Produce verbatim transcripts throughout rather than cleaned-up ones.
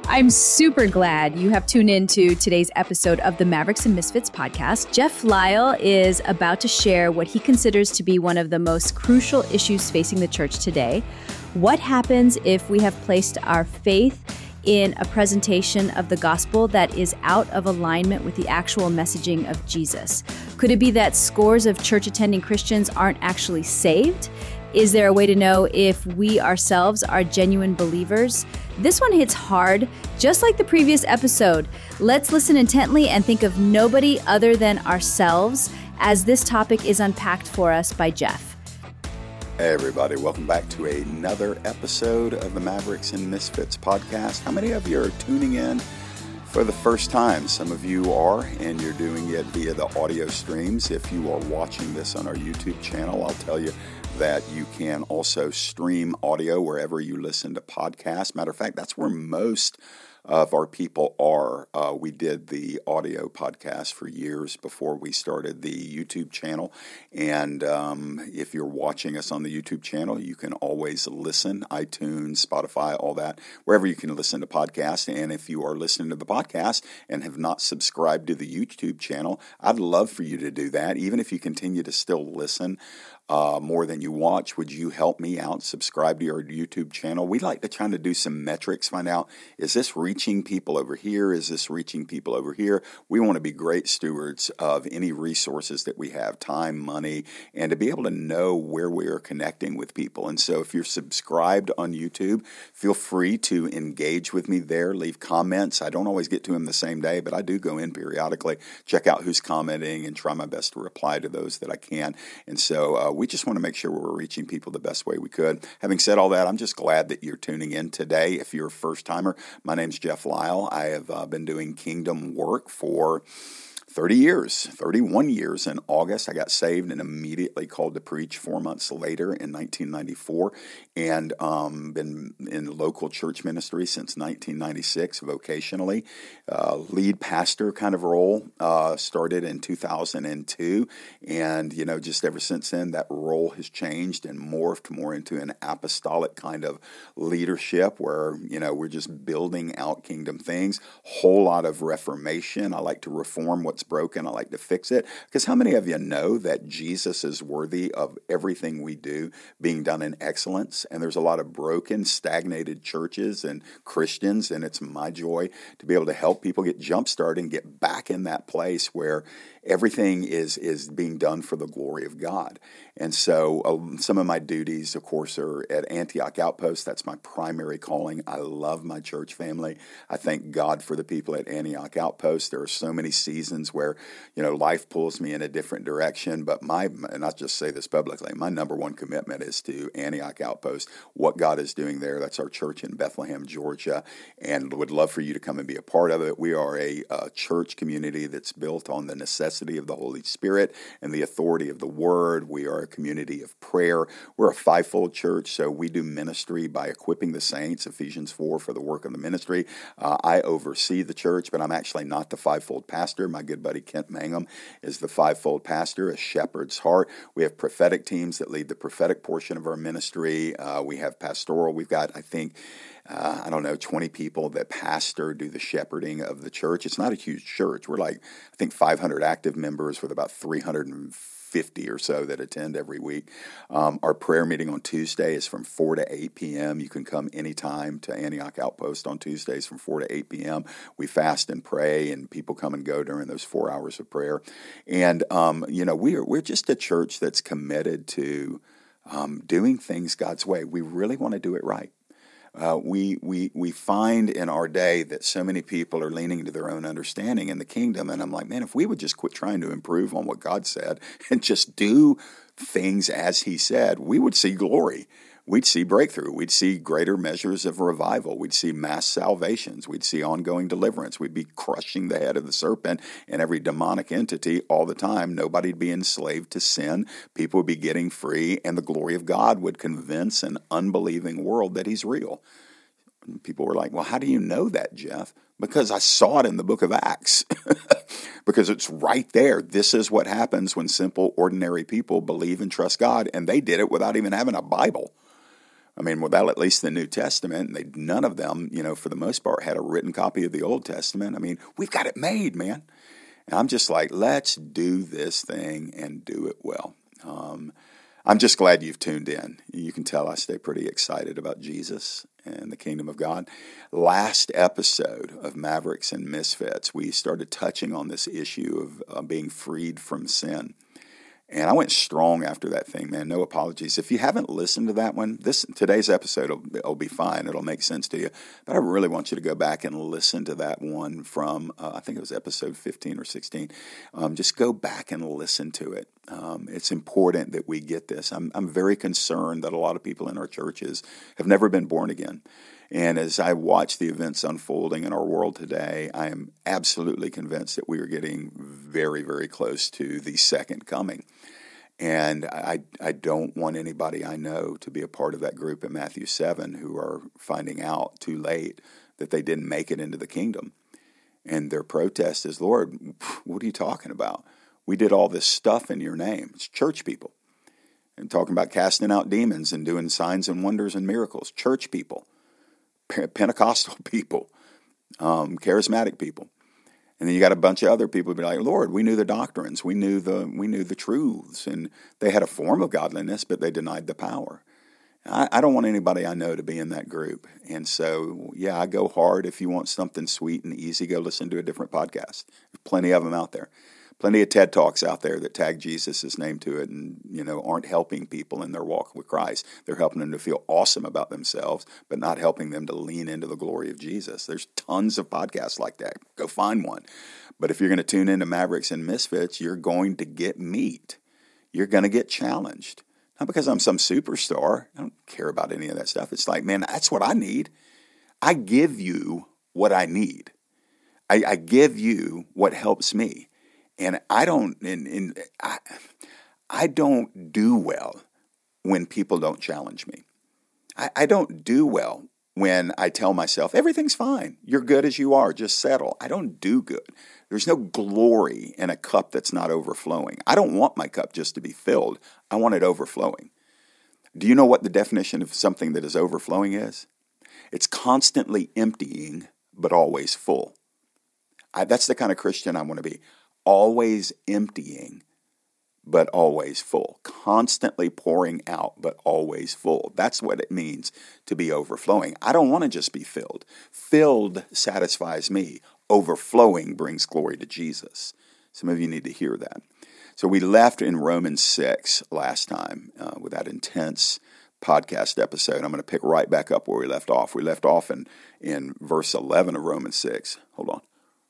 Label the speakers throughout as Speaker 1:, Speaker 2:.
Speaker 1: I'm super glad you have tuned into today's episode of the Mavericks and Misfits podcast. Jeff Lyle is about to share what he considers to be one of the most crucial issues facing the church today. What happens if we have placed our faith in a presentation of the gospel that is out of alignment with the actual messaging of Jesus? Could it be that scores of church-attending Christians aren't actually saved? Is there a way to know if we ourselves are genuine believers? This one hits hard, just like the previous episode. Let's listen intently and think of nobody other than ourselves as this topic is unpacked for us by Jeff.
Speaker 2: Hey everybody, welcome back to another episode of the Mavericks and Misfits podcast. How many of you are tuning in for the first time? Some of you are, and you're doing it via the audio streams. If you are watching this on our YouTube channel, I'll tell you that you can also stream audio wherever you listen to podcasts. Matter of fact, that's where most of our people are. Uh, we did the audio podcast for years before we started the YouTube channel. And um, if you're watching us on the YouTube channel, you can always listen, iTunes, Spotify, all that, wherever you can listen to podcasts. And if you are listening to the podcast and have not subscribed to the YouTube channel, I'd love for you to do that. Even if you continue to still listen Uh, more than you watch, would you help me out? Subscribe to our YouTube channel. We like to try to do some metrics, find out, is this reaching people over here? Is this reaching people over here? We want to be great stewards of any resources that we have, time, money, and to be able to know where we are connecting with people. And so if you're subscribed on YouTube, feel free to engage with me there, leave comments. I don't always get to them the same day, but I do go in periodically, check out who's commenting, and try my best to reply to those that I can. And so uh, we just want to make sure we're reaching people the best way we could. Having said all that, I'm just glad that you're tuning in today. If you're a first-timer, my name's Jeff Lyle. I have uh, been doing kingdom work for thirty years, thirty-one years. In August, I got saved and immediately called to preach four months later in nineteen ninety-four, and um, been in local church ministry since nineteen ninety-six, vocationally. Uh, lead pastor kind of role uh, started in two thousand two, and, you know, just ever since then, that role has changed and morphed more into an apostolic kind of leadership where, you know, we're just building out kingdom things, whole lot of reformation. I like to reform what's broken. I like to fix it. Because how many of you know that Jesus is worthy of everything we do being done in excellence? And there's a lot of broken, stagnated churches and Christians, and it's my joy to be able to help people get jump-started and get back in that place where everything is is being done for the glory of God. And so uh, some of my duties, of course, are at Antioch Outpost. That's my primary calling. I love my church family. I thank God for the people at Antioch Outpost. There are so many seasons where, you know, life pulls me in a different direction. But my, and I'll just say this publicly, my number one commitment is to Antioch Outpost, what God is doing there. That's our church in Bethlehem, Georgia, and would love for you to come and be a part of it. We are a, a church community that's built on the necessity of the Holy Spirit and the authority of the Word. We are a community of prayer. We're a fivefold church, so we do ministry by equipping the saints, Ephesians four, for the work of the ministry. Uh, I oversee the church, but I'm actually not the fivefold pastor. My good buddy Kent Mangum is the fivefold pastor, a shepherd's heart. We have prophetic teams that lead the prophetic portion of our ministry. Uh, we have pastoral. We've got, I think, Uh, I don't know, twenty people that pastor, do the shepherding of the church. It's not a huge church. We're like, I think, five hundred active members with about three hundred fifty or so that attend every week. Um, our prayer meeting on Tuesday is from four to eight p.m. You can come anytime to Antioch Outpost on Tuesdays from four to eight p.m. We fast and pray, and people come and go during those four hours of prayer. And, um, you know, we're, we're just a church that's committed to um, doing things God's way. We really want to do it right. Uh, we we we find in our day that so many people are leaning to their own understanding in the kingdom, and I'm like, man, if we would just quit trying to improve on what God said and just do things as He said, we would see glory. We'd see breakthrough. We'd see greater measures of revival. We'd see mass salvations. We'd see ongoing deliverance. We'd be crushing the head of the serpent and every demonic entity all the time. Nobody'd be enslaved to sin. People would be getting free, and the glory of God would convince an unbelieving world that He's real. And people were like, well, how do you know that, Jeff? Because I saw it in the book of Acts. Because it's right there. This is what happens when simple, ordinary people believe and trust God, and they did it without even having a Bible. I mean, well, at least the New Testament, they none of them, you know, for the most part, had a written copy of the Old Testament. I mean, we've got it made, man. And I'm just like, let's do this thing and do it well. Um, I'm just glad you've tuned in. You can tell I stay pretty excited about Jesus and the kingdom of God. Last episode of Mavericks and Misfits, we started touching on this issue of uh, being freed from sin. And I went strong after that thing, man. No apologies. If you haven't listened to that one, this today's episode will, will be fine. It'll make sense to you. But I really want you to go back and listen to that one from, uh, I think it was episode fifteen or sixteen. Um, just go back and listen to it. Um, it's important that we get this. I'm, I'm very concerned that a lot of people in our churches have never been born again. And as I watch the events unfolding in our world today, I am absolutely convinced that we are getting very, very close to the second coming. And I, I don't want anybody I know to be a part of that group in Matthew seven who are finding out too late that they didn't make it into the kingdom. And their protest is, Lord, what are you talking about? We did all this stuff in your name. It's church people. And talking about casting out demons and doing signs and wonders and miracles. Church people. Pentecostal people, um, charismatic people, and then you got a bunch of other people who be like, Lord, we knew the doctrines, we knew the we knew the truths, and they had a form of godliness, but they denied the power. I, I don't want anybody I know to be in that group, and so yeah, I go hard. If you want something sweet and easy, go listen to a different podcast. There's plenty of them out there. Plenty of TED Talks out there that tag Jesus' name to it and, you know, aren't helping people in their walk with Christ. They're helping them to feel awesome about themselves, but not helping them to lean into the glory of Jesus. There's tons of podcasts like that. Go find one. But if you're going to tune into Mavericks and Misfits, you're going to get meat. You're going to get challenged. Not because I'm some superstar. I don't care about any of that stuff. It's like, man, that's what I need. I give you what I need. I, I give you what helps me. And I don't, and, and I, I don't do well when people don't challenge me. I, I don't do well when I tell myself, everything's fine. You're good as you are. Just settle. I don't do good. There's no glory in a cup that's not overflowing. I don't want my cup just to be filled. I want it overflowing. Do you know what the definition of something that is overflowing is? It's constantly emptying, but always full. I, that's the kind of Christian I want to be. Always emptying, but always full. Constantly pouring out, but always full. That's what it means to be overflowing. I don't want to just be filled. Filled satisfies me. Overflowing brings glory to Jesus. Some of you need to hear that. So we left in Romans six last time uh, with that intense podcast episode. I'm going to pick right back up where we left off. We left off in, in verse eleven of Romans six. Hold on.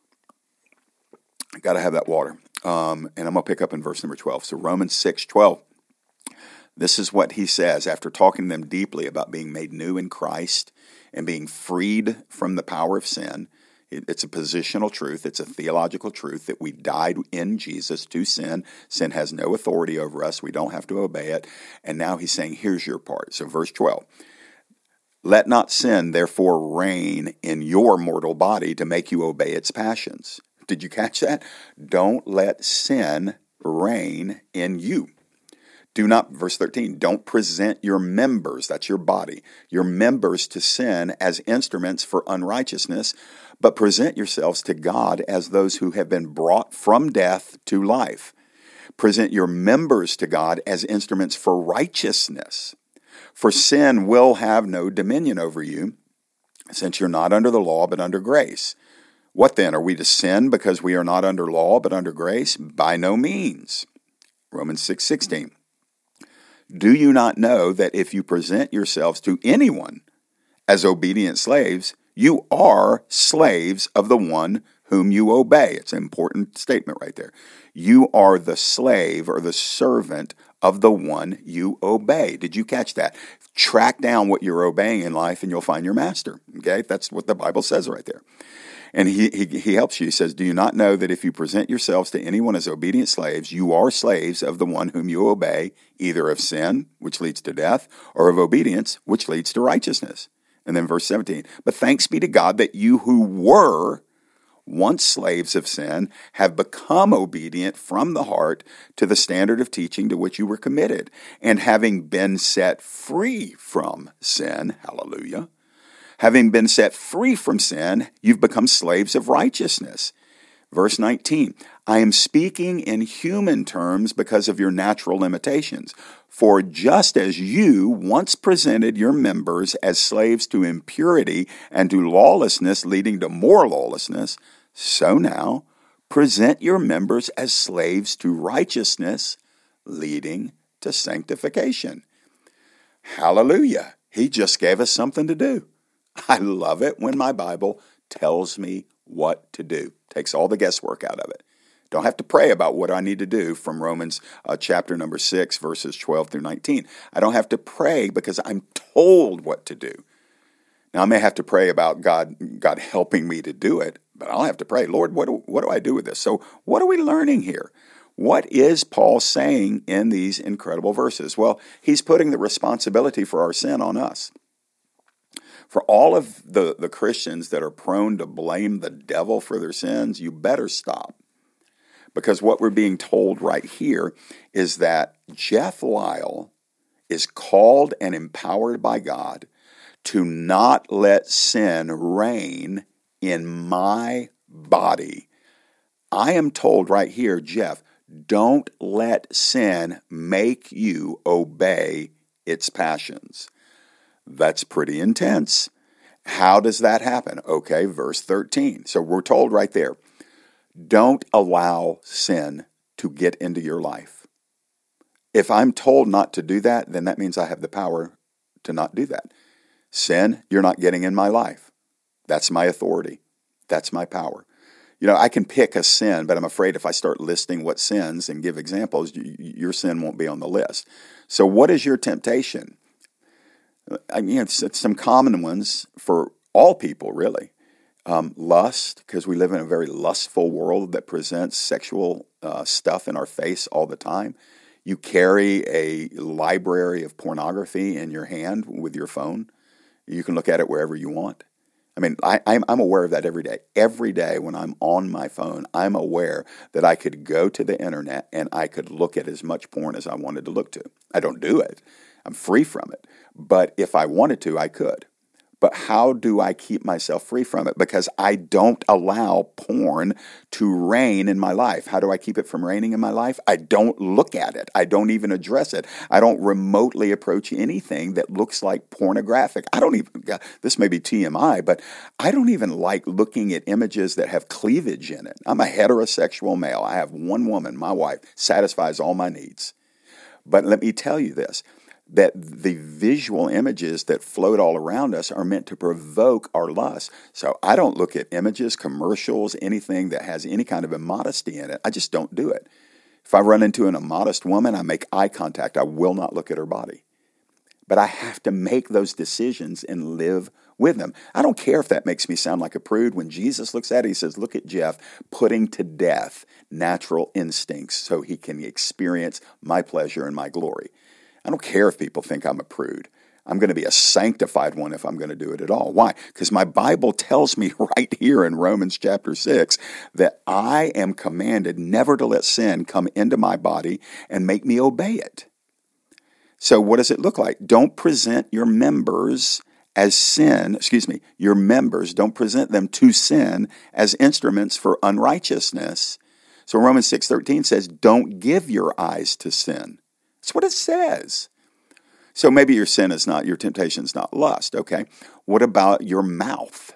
Speaker 2: I got to have that water. Um, and I'm going to pick up in verse number twelve. So Romans six twelve. This is what he says after talking to them deeply about being made new in Christ and being freed from the power of sin. It, it's a positional truth. It's a theological truth that we died in Jesus to sin. Sin has no authority over us. We don't have to obey it. And now he's saying, here's your part. So verse twelve. Let not sin, therefore, reign in your mortal body to make you obey its passions. Did you catch that? Don't let sin reign in you. Do not, verse thirteen, don't present your members, that's your body, your members to sin as instruments for unrighteousness, but present yourselves to God as those who have been brought from death to life. Present your members to God as instruments for righteousness. For sin will have no dominion over you, since you're not under the law but under grace. What then? Are we to sin because we are not under law but under grace? By no means. Romans six sixteen. Do you not know that if you present yourselves to anyone as obedient slaves, you are slaves of the one whom you obey? It's an important statement right there. You are the slave or the servant of the one you obey. Did you catch that? Track down what you're obeying in life and you'll find your master. Okay, that's what the Bible says right there. And he, he he helps you. He says, do you not know that if you present yourselves to anyone as obedient slaves, you are slaves of the one whom you obey, either of sin, which leads to death, or of obedience, which leads to righteousness? And then verse seventeen, but thanks be to God that you who were once slaves of sin, have become obedient from the heart to the standard of teaching to which you were committed. And having been set free from sin, hallelujah, having been set free from sin, you've become slaves of righteousness. Verse nineteen, I am speaking in human terms because of your natural limitations. For just as you once presented your members as slaves to impurity and to lawlessness leading to more lawlessness, so now present your members as slaves to righteousness leading to sanctification. Hallelujah. He just gave us something to do. I love it when my Bible tells me what to do. Takes all the guesswork out of it. Don't have to pray about what I need to do from Romans uh, chapter number six, verses twelve through nineteen. I don't have to pray because I'm told what to do. Now, I may have to pray about God, God helping me to do it, but I'll have to pray, Lord, what do, what do I do with this? So what are we learning here? What is Paul saying in these incredible verses? Well, he's putting the responsibility for our sin on us. For all of the, the Christians that are prone to blame the devil for their sins, you better stop. Because what we're being told right here is that Jeff Lyle is called and empowered by God to not let sin reign in my body. I am told right here, Jeff, don't let sin make you obey its passions. That's pretty intense. How does that happen? Okay, verse thirteen. So we're told right there, don't allow sin to get into your life. If I'm told not to do that, then that means I have the power to not do that. Sin, you're not getting in my life. That's my authority. That's my power. You know, I can pick a sin, but I'm afraid if I start listing what sins and give examples, your sin won't be on the list. So what is your temptation? I mean, it's, it's some common ones for all people, really. Um, lust, because we live in a very lustful world that presents sexual uh, stuff in our face all the time. You carry a library of pornography in your hand with your phone. You can look at it wherever you want. I mean, I, I'm, I'm aware of that every day. Every day when I'm on my phone, I'm aware that I could go to the internet and I could look at as much porn as I wanted to look to. I don't do it. I'm free from it. But if I wanted to, I could. But how do I keep myself free from it? Because I don't allow porn to reign in my life. How do I keep it from reigning in my life? I don't look at it. I don't even address it. I don't remotely approach anything that looks like pornographic. I don't even, this may be T M I, but I don't even like looking at images that have cleavage in it. I'm a heterosexual male. I have one woman, my wife, satisfies all my needs. But let me tell you this. That the visual images that float all around us are meant to provoke our lust. So I don't look at images, commercials, anything that has any kind of immodesty in it. I just don't do it. If I run into an immodest woman, I make eye contact. I will not look at her body. But I have to make those decisions and live with them. I don't care if that makes me sound like a prude. When Jesus looks at it, he says, look at Jeff putting to death natural instincts so he can experience my pleasure and my glory. I don't care if people think I'm a prude. I'm going to be a sanctified one if I'm going to do it at all. Why? Because my Bible tells me right here in Romans chapter six that I am commanded never to let sin come into my body and make me obey it. So what does it look like? Don't present your members as sin, excuse me, your members, don't present them to sin as instruments for unrighteousness. So Romans six thirteen says, don't give your eyes to sin. That's what it says. So maybe your sin is not, your temptation is not lust, okay? What about your mouth?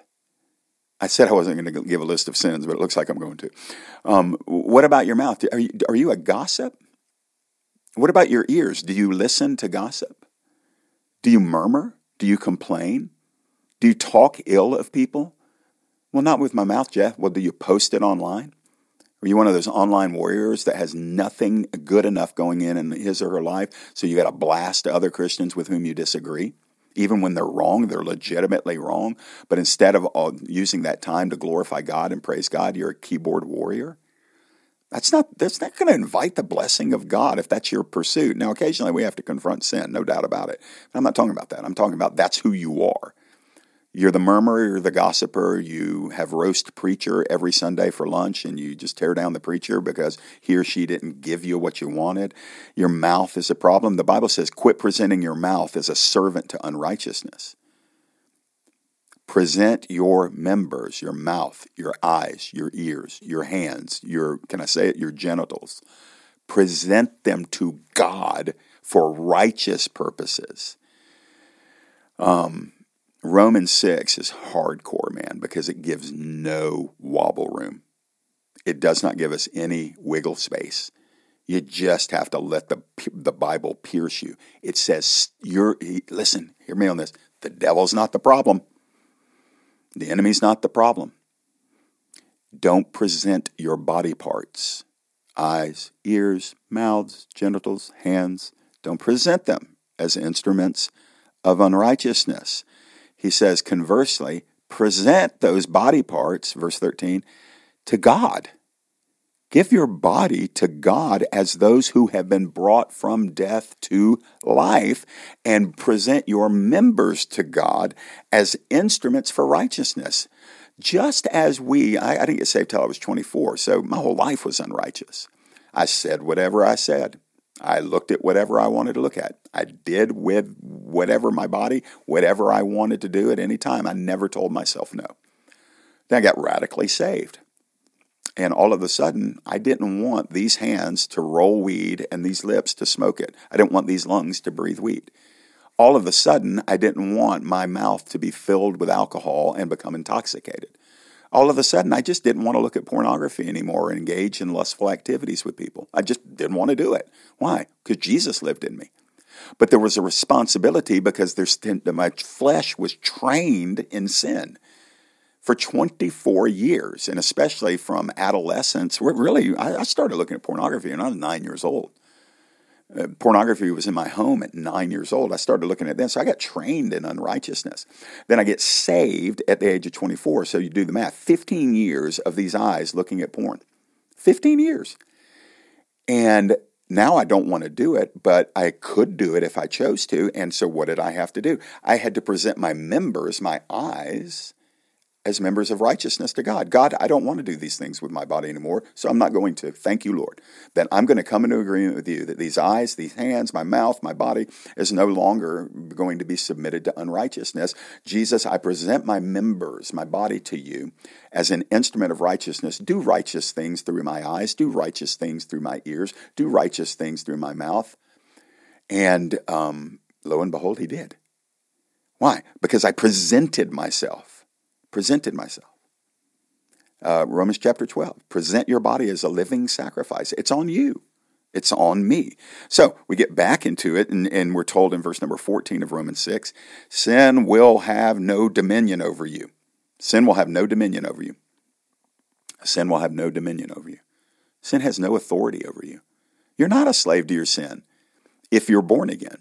Speaker 2: I said I wasn't going to give a list of sins, but it looks like I'm going to. Um, what about your mouth? Are you, are you a gossip? What about your ears? Do you listen to gossip? Do you murmur? Do you complain? Do you talk ill of people? Well, not with my mouth, Jeff. Well, do you post it online? Are you one of those online warriors that has nothing good enough going in in his or her life, so you got to blast other Christians with whom you disagree? Even when they're wrong, they're legitimately wrong. But instead of using that time to glorify God and praise God, you're a keyboard warrior? That's not, that's not going to invite the blessing of God if that's your pursuit. Now, occasionally we have to confront sin, no doubt about it. I'm not talking about that. I'm talking about that's who you are. You're the murmurer, you're the gossiper, you have roast preacher every Sunday for lunch, and you just tear down the preacher because he or she didn't give you what you wanted. Your mouth is a problem. The Bible says, quit presenting your mouth as a servant to unrighteousness. Present your members, your mouth, your eyes, your ears, your hands, your, can I say it, your genitals. Present them to God for righteous purposes. Um... Romans six is hardcore, man, because it gives no wobble room. It does not give us any wiggle space. You just have to let the the Bible pierce you. It says, "You're listen, hear me on this. The devil's not the problem. The enemy's not the problem. Don't present your body parts, eyes, ears, mouths, genitals, hands. Don't present them as instruments of unrighteousness." He says, conversely, present those body parts, verse thirteen, to God. Give your body to God as those who have been brought from death to life, and present your members to God as instruments for righteousness. Just as we, I, I didn't get saved till I was twenty-four, so my whole life was unrighteous. I said whatever I said. I looked at whatever I wanted to look at. I did with whatever my body, whatever I wanted to do at any time. I never told myself no. Then I got radically saved. And all of a sudden, I didn't want these hands to roll weed and these lips to smoke it. I didn't want these lungs to breathe weed. All of a sudden, I didn't want my mouth to be filled with alcohol and become intoxicated. All of a sudden, I just didn't want to look at pornography anymore or engage in lustful activities with people. I just didn't want to do it. Why? Because Jesus lived in me. But there was a responsibility because there's my flesh was trained in sin for twenty-four years, and especially from adolescence. Really, I started looking at pornography when I was nine years old. Uh, pornography was in my home at nine years old. I started looking at that, so I got trained in unrighteousness. Then I get saved at the age of twenty-four, so you do the math. fifteen years of these eyes looking at porn. fifteen years. And now I don't want to do it, but I could do it if I chose to, and so what did I have to do? I had to present my members, my eyes, as members of righteousness to God. God, I don't want to do these things with my body anymore, so I'm not going to. Thank you, Lord. Then I'm going to come into agreement with you that these eyes, these hands, my mouth, my body is no longer going to be submitted to unrighteousness. Jesus, I present my members, my body to you as an instrument of righteousness. Do righteous things through my eyes. Do righteous things through my ears. Do righteous things through my mouth. And um, lo and behold, he did. Why? Because I presented myself. Presented myself. Uh, Romans chapter twelve. Present your body as a living sacrifice. It's on you. It's on me. So we get back into it, and, and we're told in verse number fourteen of Romans six, sin will have no dominion over you. Sin will have no dominion over you. Sin will have no dominion over you. Sin has no authority over you. You're not a slave to your sin if you're born again.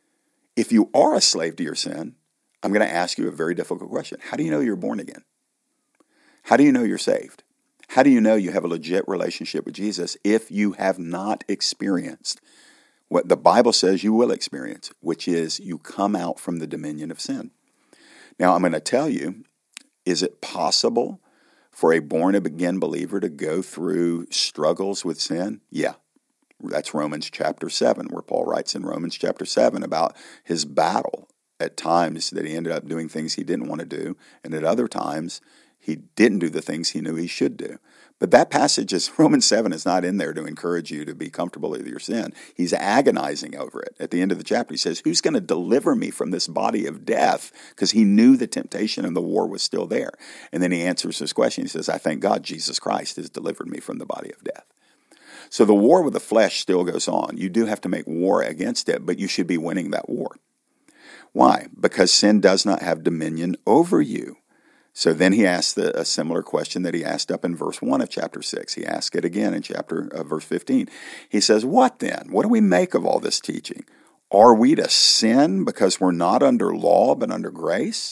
Speaker 2: If you are a slave to your sin, I'm going to ask you a very difficult question. How do you know you're born again? How do you know you're saved? How do you know you have a legit relationship with Jesus if you have not experienced what the Bible says you will experience, which is you come out from the dominion of sin? Now, I'm going to tell you, is it possible for a born-again believer to go through struggles with sin? Yeah. That's Romans chapter seven, where Paul writes in Romans chapter seven about his battle. At times that he ended up doing things he didn't want to do, and at other times he didn't do the things he knew he should do. But that passage is, Romans seven is not in there to encourage you to be comfortable with your sin. He's agonizing over it. At the end of the chapter, he says, who's going to deliver me from this body of death? Because he knew the temptation and the war was still there. And then he answers this question. He says, I thank God Jesus Christ has delivered me from the body of death. So the war with the flesh still goes on. You do have to make war against it, but you should be winning that war. Why? Because sin does not have dominion over you. So then he asked the, a similar question that he asked up in verse one of chapter six. He asked it again in chapter uh, verse fifteen. He says, what then? What do we make of all this teaching? Are we to sin because we're not under law but under grace?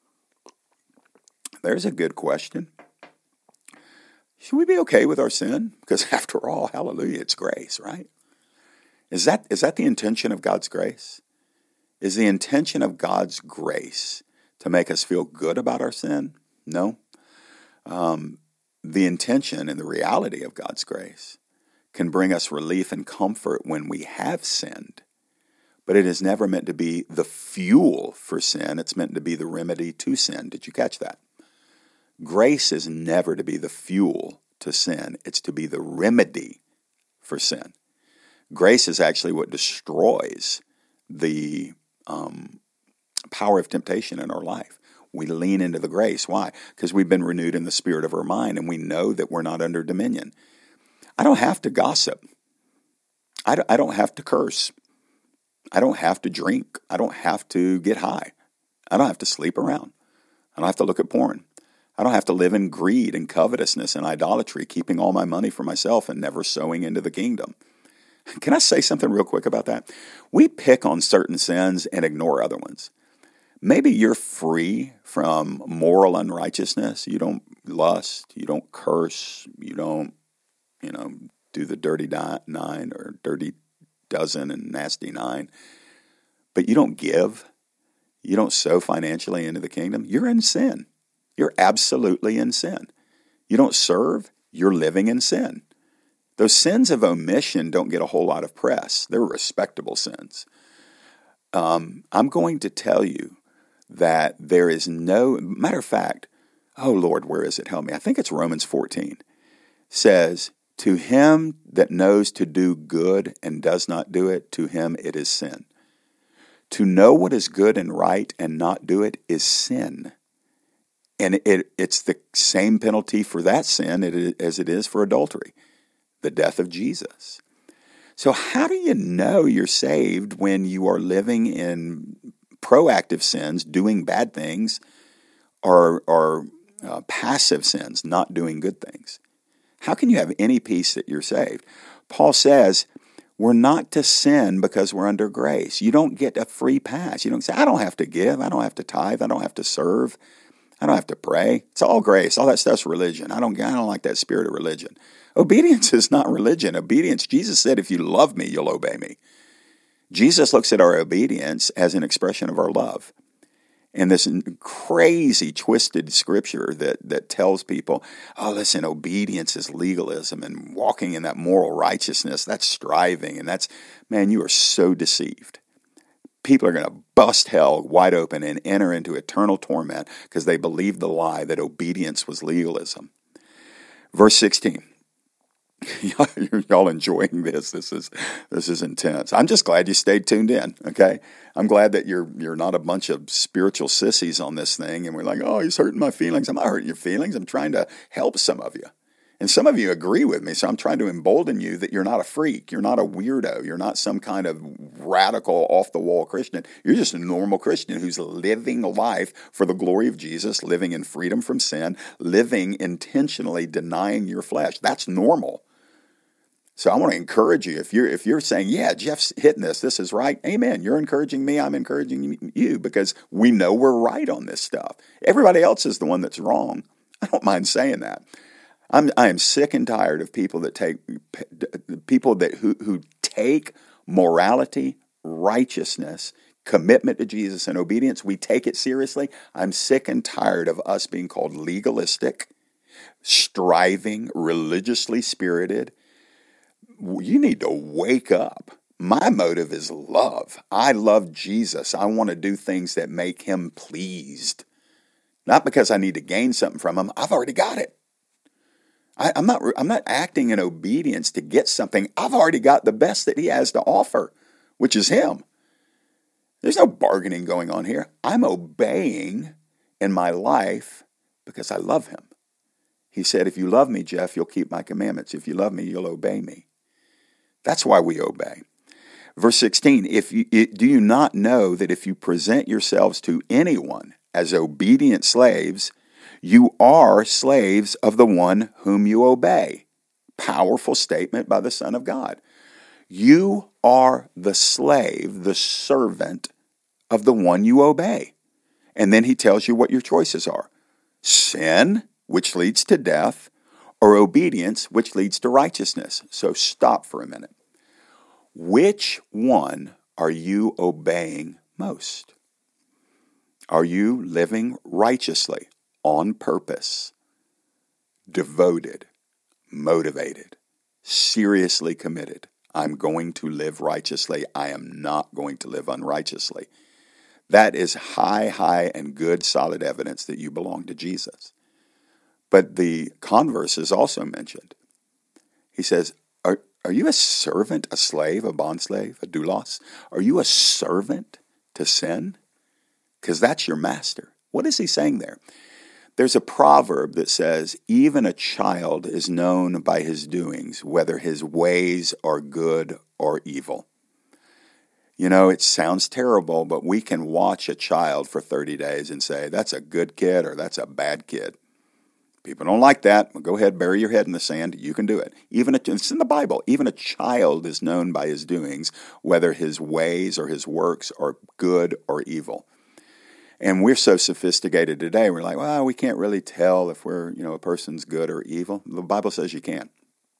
Speaker 2: There's a good question. Should we be okay with our sin? Because after all, hallelujah, it's grace, right? Is that is that the intention of God's grace? Is the intention of God's grace to make us feel good about our sin? No. Um, the intention and the reality of God's grace can bring us relief and comfort when we have sinned, but it is never meant to be the fuel for sin. It's meant to be the remedy to sin. Did you catch that? Grace is never to be the fuel to sin. It's to be the remedy for sin. Grace is actually what destroys the um, power of temptation in our life. We lean into the grace. Why? Because we've been renewed in the spirit of our mind, and we know that we're not under dominion. I don't have to gossip. I don't, I don't have to curse. I don't have to drink. I don't have to get high. I don't have to sleep around. I don't have to look at porn. I don't have to live in greed and covetousness and idolatry, keeping all my money for myself and never sowing into the kingdom. Can I say something real quick about that? We pick on certain sins and ignore other ones. Maybe you're free from moral unrighteousness. You don't lust. You don't curse. You don't, you know, do the dirty di- nine or dirty dozen and nasty nine. But you don't give. You don't sow financially into the kingdom. You're in sin. You're absolutely in sin. You don't serve. You're living in sin. Those sins of omission don't get a whole lot of press. They're respectable sins. Um, I'm going to tell you that there is no, matter of fact, oh Lord, where is it? Help me. I think it's Romans fourteen. Says, to him that knows to do good and does not do it, to him it is sin. To know what is good and right and not do it is sin. And it, it's the same penalty for that sin as it is for adultery, the death of Jesus. So how do you know you're saved when you are living in proactive sins, doing bad things, or, or uh, passive sins, not doing good things? How can you have any peace that you're saved? Paul says, we're not to sin because we're under grace. You don't get a free pass. You don't say, I don't have to give. I don't have to tithe. I don't have to serve. I don't have to pray. It's all grace. All that stuff's religion. I don't, I don't like that spirit of religion. Obedience is not religion. Obedience, Jesus said, if you love me, you'll obey me. Jesus looks at our obedience as an expression of our love. And this crazy, twisted scripture that, that tells people, oh, listen, obedience is legalism, and walking in that moral righteousness, that's striving. And that's, man, you are so deceived. People are going to bust hell wide open and enter into eternal torment because they believe the lie that obedience was legalism. Verse sixteen. Y'all enjoying this? This is this is intense. I'm just glad you stayed tuned in. Okay, I'm glad that you're you're not a bunch of spiritual sissies on this thing, and we're like, oh, he's hurting my feelings. I'm not hurting your feelings. I'm trying to help some of you, and some of you agree with me. So I'm trying to embolden you that you're not a freak. You're not a weirdo. You're not some kind of radical, off the wall Christian. You're just a normal Christian who's living life for the glory of Jesus, living in freedom from sin, living intentionally denying your flesh. That's normal. So I want to encourage you. If you're if you're saying, yeah, Jeff's hitting this, this is right, amen. You're encouraging me, I'm encouraging you, because we know we're right on this stuff. Everybody else is the one that's wrong. I don't mind saying that. I'm I am sick and tired of people that take people that who who take morality, righteousness, commitment to Jesus, and obedience. We take it seriously. I'm sick and tired of us being called legalistic, striving, religiously spirited. You need to wake up. My motive is love. I love Jesus. I want to do things that make him pleased. Not because I need to gain something from him. I've already got it. I, I'm not, I'm not acting in obedience to get something. I've already got the best that he has to offer, which is him. There's no bargaining going on here. I'm obeying in my life because I love him. He said, if you love me, Jeff, you'll keep my commandments. If you love me, you'll obey me. That's why we obey. Verse sixteen, if you, do you not know that if you present yourselves to anyone as obedient slaves, you are slaves of the one whom you obey? Powerful statement by the Son of God. You are the slave, the servant of the one you obey. And then he tells you what your choices are. Sin, which leads to death, or obedience, which leads to righteousness. So stop for a minute. Which one are you obeying most? Are you living righteously, on purpose, devoted, motivated, seriously committed? I'm going to live righteously. I am not going to live unrighteously. That is high, high, and good, solid evidence that you belong to Jesus. But the converse is also mentioned. He says, are, are you a servant, a slave, a bondslave, a doulos? Are you a servant to sin? Because that's your master. What is he saying there? There's a proverb that says, even a child is known by his doings, whether his ways are good or evil. You know, it sounds terrible, but we can watch a child for thirty days and say, that's a good kid or that's a bad kid. People don't like that. Well, go ahead, bury your head in the sand. You can do it. Even a, it's in the Bible. Even a child is known by his doings, whether his ways or his works are good or evil. And we're so sophisticated today, we're like, well, we can't really tell if we're, you know, a person's good or evil. The Bible says you can.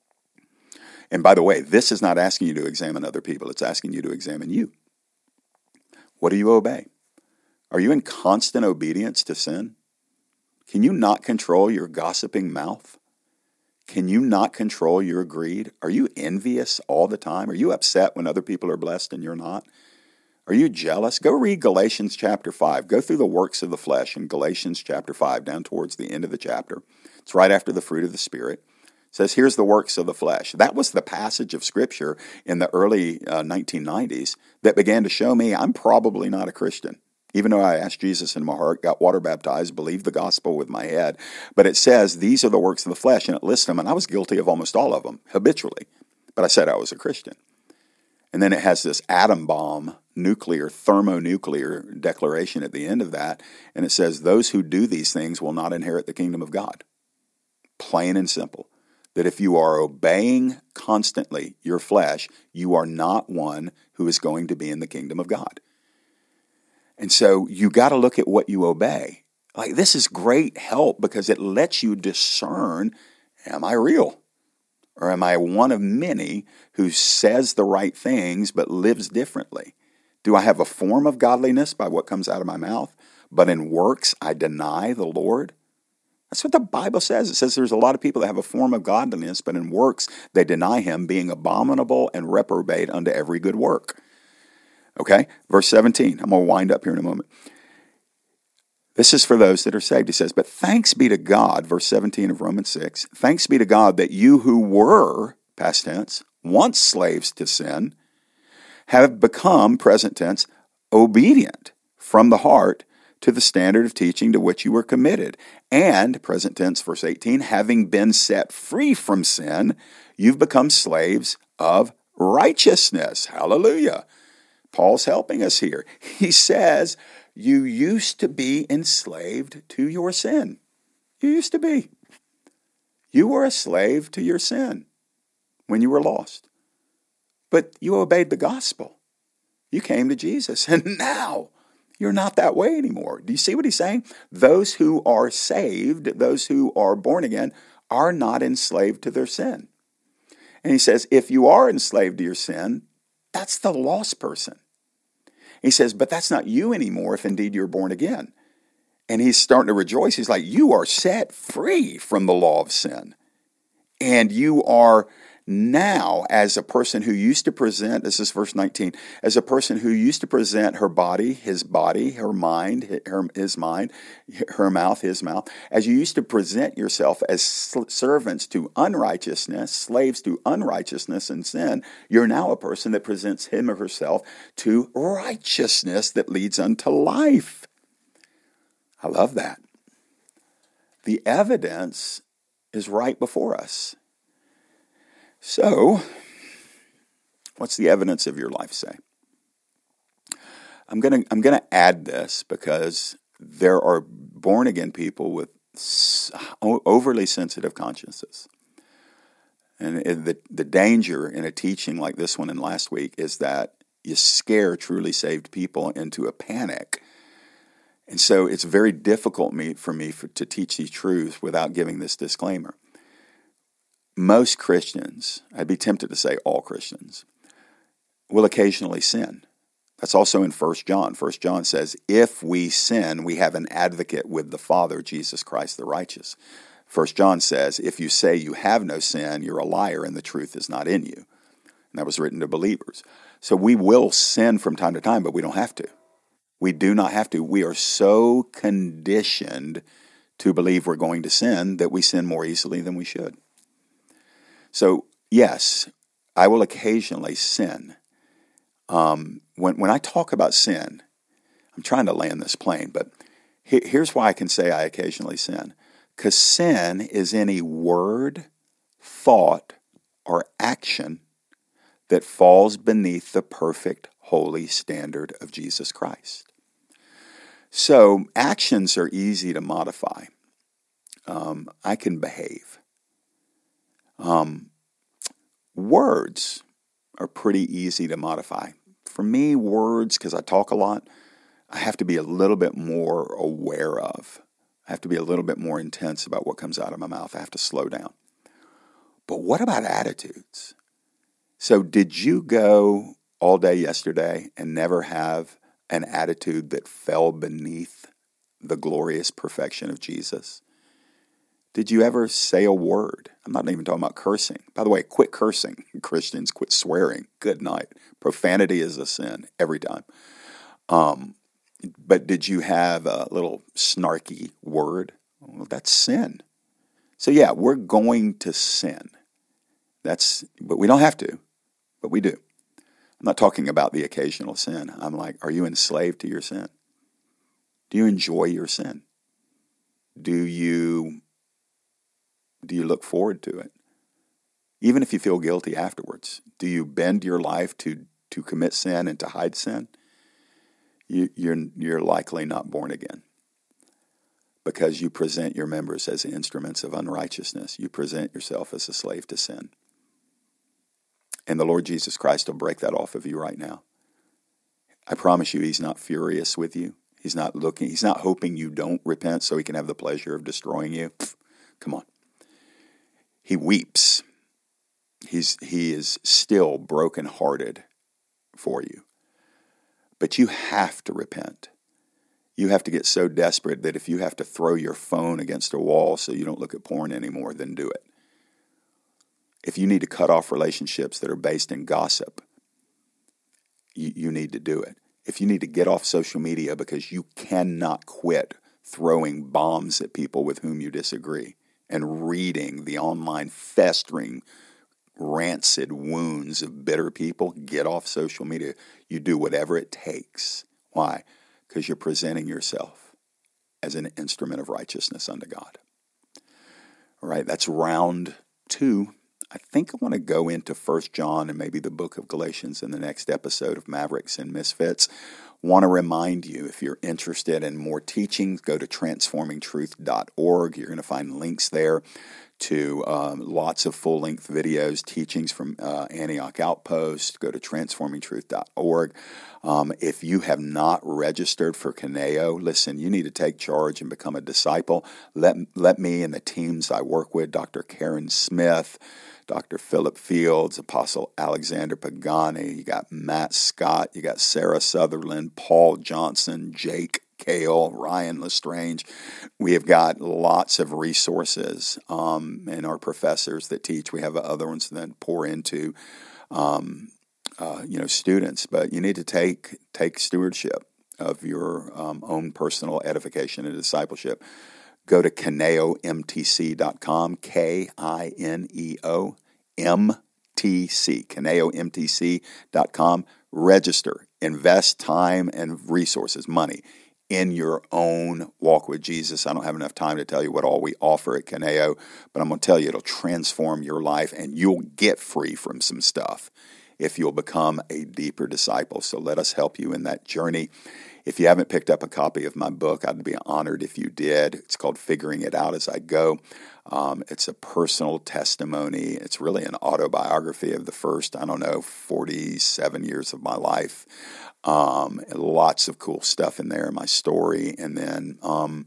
Speaker 2: And by the way, this is not asking you to examine other people. It's asking you to examine you. What do you obey? Are you in constant obedience to sin? Can you not control your gossiping mouth? Can you not control your greed? Are you envious all the time? Are you upset when other people are blessed and you're not? Are you jealous? Go read Galatians chapter five. Go through the works of the flesh in Galatians chapter five, down towards the end of the chapter. It's right after the fruit of the Spirit. It says, here's the works of the flesh. That was the passage of Scripture in the early uh, nineteen nineties that began to show me I'm probably not a Christian. Even though I asked Jesus in my heart, got water baptized, believed the gospel with my head. But it says, these are the works of the flesh, and it lists them, and I was guilty of almost all of them, habitually. But I said I was a Christian. And then it has this atom bomb, nuclear, thermonuclear declaration at the end of that, and it says, those who do these things will not inherit the kingdom of God. Plain and simple. That if you are obeying constantly your flesh, you are not one who is going to be in the kingdom of God. And so you got to look at what you obey. Like, this is great help because it lets you discern, am I real? Or am I one of many who says the right things but lives differently? Do I have a form of godliness by what comes out of my mouth, but in works I deny the Lord? That's what the Bible says. It says there's a lot of people that have a form of godliness, but in works they deny him, being abominable and reprobate unto every good work. Okay, verse seventeen. I'm going to wind up here in a moment. This is for those that are saved. He says, but thanks be to God, verse seventeen of Romans six, thanks be to God that you who were, past tense, once slaves to sin, have become, present tense, obedient from the heart to the standard of teaching to which you were committed. And, present tense, verse eighteen, having been set free from sin, you've become slaves of righteousness. Hallelujah. Paul's helping us here. He says, you used to be enslaved to your sin. You used to be. You were a slave to your sin when you were lost. But you obeyed the gospel. You came to Jesus. And now you're not that way anymore. Do you see what he's saying? Those who are saved, those who are born again, are not enslaved to their sin. And he says, if you are enslaved to your sin, that's the lost person. He says, but that's not you anymore if indeed you're born again. And he's starting to rejoice. He's like, you are set free from the law of sin. And you are now, as a person who used to present, this is verse nineteen, as a person who used to present her body, his body, her mind, her, his mind, her mouth, his mouth, as you used to present yourself as servants to unrighteousness, slaves to unrighteousness and sin, you're now a person that presents him or herself to righteousness that leads unto life. I love that. The evidence is right before us. So, what's the evidence of your life say? I'm gonna I'm gonna add this because there are born again people with overly sensitive consciences, and the the danger in a teaching like this one and last week is that you scare truly saved people into a panic, and so it's very difficult me for me for, to teach these truths without giving this disclaimer. Most Christians, I'd be tempted to say all Christians, will occasionally sin. That's also in First John. First John says, if we sin, we have an advocate with the Father, Jesus Christ the righteous. First John says, if you say you have no sin, you're a liar and the truth is not in you. And that was written to believers. So we will sin from time to time, but we don't have to. We do not have to. We are so conditioned to believe we're going to sin that we sin more easily than we should. So, yes, I will occasionally sin. Um, when when I talk about sin, I'm trying to land this plane, but he, here's why I can say I occasionally sin. Because sin is any word, thought, or action that falls beneath the perfect, holy standard of Jesus Christ. So actions are easy to modify. Um, I can behave. Um, words are pretty easy to modify. For me, words, because I talk a lot, I have to be a little bit more aware of. I have to be a little bit more intense about what comes out of my mouth. I have to slow down. But what about attitudes? So did you go all day yesterday and never have an attitude that fell beneath the glorious perfection of Jesus? Did you ever say a word? I'm not even talking about cursing. By the way, quit cursing. Christians, quit swearing. Good night. Profanity is a sin every time. Um, but did you have a little snarky word? Well, that's sin. So yeah, we're going to sin. That's, but we don't have to, but we do. I'm not talking about the occasional sin. I'm like, are you enslaved to your sin? Do you enjoy your sin? Do you, do you look forward to it? Even if you feel guilty afterwards, do you bend your life to, to commit sin and to hide sin? You, you're, you're likely not born again, because you present your members as instruments of unrighteousness. You present yourself as a slave to sin. And the Lord Jesus Christ will break that off of you right now. I promise you, he's not furious with you. He's not looking, he's not hoping you don't repent so he can have the pleasure of destroying you. Pfft, come on. He weeps. He's, he is still brokenhearted for you. But you have to repent. You have to get so desperate that if you have to throw your phone against a wall so you don't look at porn anymore, then do it. If you need to cut off relationships that are based in gossip, you, you need to do it. If you need to get off social media because you cannot quit throwing bombs at people with whom you disagree and reading the online festering, rancid wounds of bitter people, get off social media. You do whatever it takes. Why? Because you're presenting yourself as an instrument of righteousness unto God. All right, that's round two. I think I want to go into First John and maybe the book of Galatians in the next episode of Mavericks and Misfits. Want to remind you, if you're interested in more teachings, go to transforming truth dot org. You're going to find links there to um, lots of full-length videos, teachings from uh, Antioch Outpost. Go to transforming truth dot org. Um, if you have not registered for Kaneo, listen, you need to take charge and become a disciple. Let, let me and the teams I work with, Doctor Karen Smith, Doctor Philip Fields, Apostle Alexander Pagani, you got Matt Scott, you got Sarah Sutherland, Paul Johnson, Jake Kale, Ryan Lestrange. We have got lots of resources um, and our professors that teach. We have other ones that pour into um, uh, you know, students, but you need to take take stewardship of your um, own personal edification and discipleship. Go to Kaneo M T C dot com, K I N E O M T C, Kaneo M T C dot com. Register, invest time and resources, money, in your own walk with Jesus. I don't have enough time to tell you what all we offer at Kaneo, but I'm going to tell you it'll transform your life and you'll get free from some stuff if you'll become a deeper disciple. So let us help you in that journey. If you haven't picked up a copy of my book, I'd be honored if you did. It's called Figuring It Out As I Go. Um, it's a personal testimony. It's really an autobiography of the first, I don't know, forty-seven years of my life. Um, lots of cool stuff in there, my story. And then um,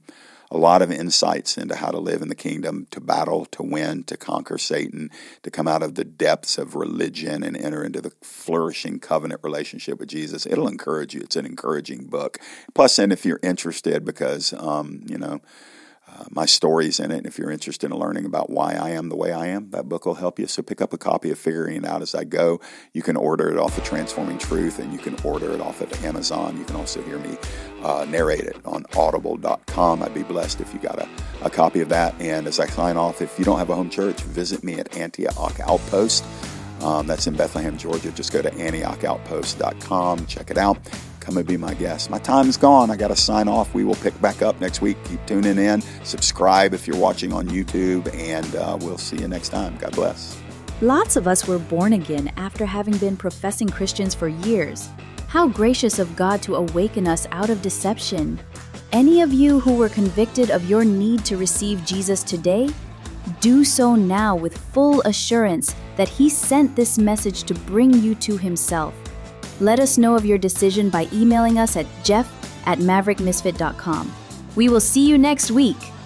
Speaker 2: a lot of insights into how to live in the kingdom, to battle, to win, to conquer Satan, to come out of the depths of religion and enter into the flourishing covenant relationship with Jesus. It'll encourage you. It's an encouraging book. Plus, and if you're interested, because, um, you know, Uh, my story's in it, and if you're interested in learning about why I am the way I am, that book will help you. So pick up a copy of Figuring It Out As I Go. You can order it off of Transforming Truth, and you can order it off of Amazon. You can also hear me uh, narrate it on audible dot com. I'd be blessed if you got a, a copy of that. And as I sign off, if you don't have a home church, visit me at Antioch Outpost. Um, that's in Bethlehem, Georgia. Just go to antioch outpost dot com. Check it out. Come and be my guest. My time is gone. I got to sign off. We will pick back up next week. Keep tuning in. Subscribe if you're watching on YouTube, and uh, we'll see you next time. God bless.
Speaker 1: Lots of us were born again after having been professing Christians for years. How gracious of God to awaken us out of deception. Any of you who were convicted of your need to receive Jesus today, do so now with full assurance that He sent this message to bring you to Himself. Let us know of your decision by emailing us at jeff at maverick misfit dot com. We will see you next week.